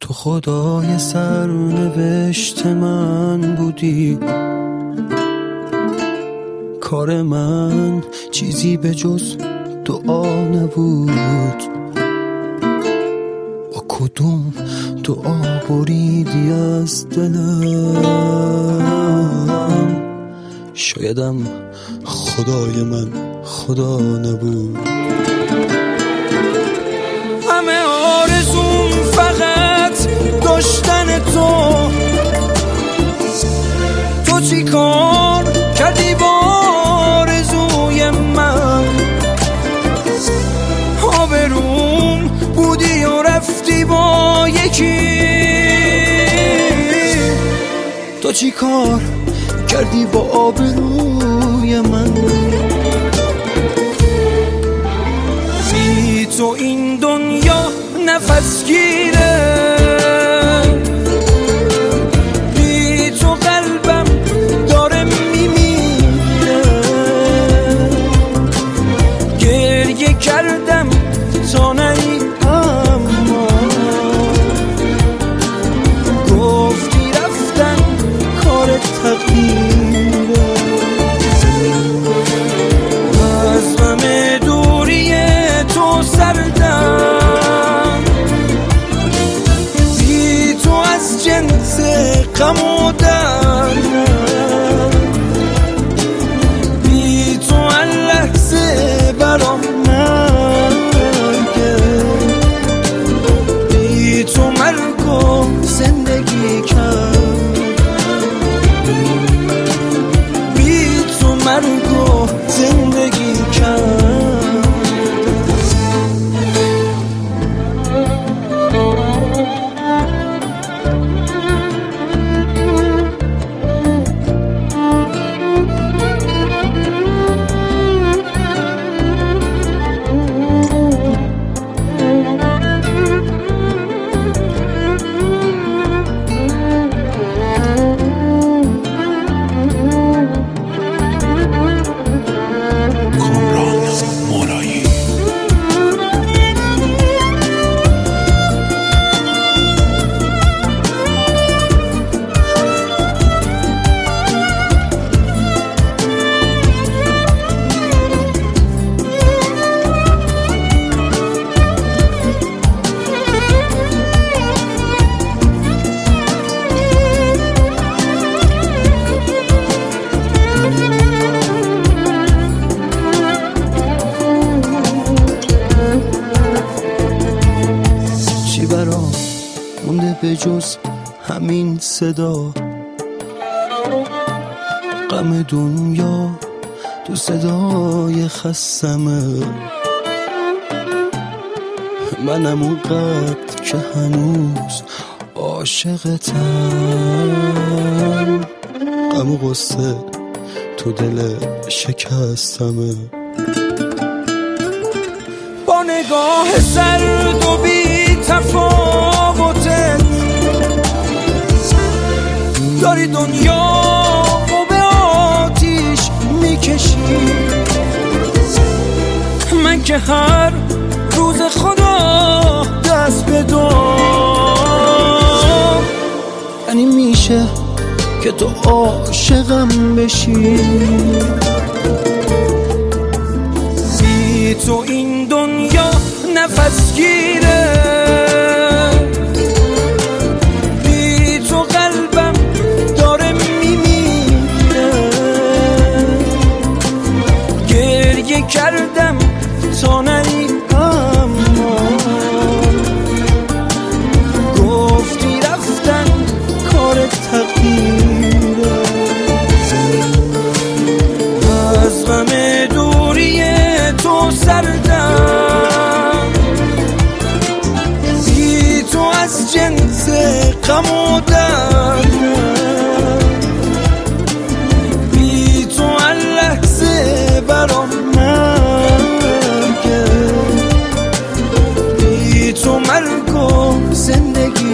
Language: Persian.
تو خدای سرنوشت من بودی، کار من چیزی به جز دعا نبود. با کدوم دعا بریدی از دلم؟ شایدم خدای من خدا نبود. همه آرزوم فقط داشتن تو چی کار کردی با آرزوی من؟ آبروم بودی و رفتی با یکی، تو چی کار کردی با آبروی من؟ بی تو این دنیا نفس گیره، بی تو قلبم داره میمیره. گریه کردم تا نی، اما گفتی رفتن کار تقدیره. از غم دوری تو سردم، بی تو از جنس غم و دردم. بی تو هر لحظه برام مرگه، بی تو مرگ و زندگی کرد، بی تو مرگ و زندگی کرد. مونده به جز همین صدا؟ غم دنیا تو صدای خستمه. منم اونقدر که هنوز عاشقتم، غم و غصه تو دل شکستمه. با نگاه سرد و بی تفاوتت داری دنیا و به آتیش میکشی. من که هر روز خدا دست به دام، یعنی میشه که تو عاشقم بشی. بی تو این دنیا نفس گیره، بی تو قلبم داره میمیره. گریه کردم تا نی، اما گفتی رفتن کار تقدیره. از غم دوری تو سردم، بی تو از جنس غم و دردم. بی تو هر لحظه برام مرگه، بی تو مرگ و زندگی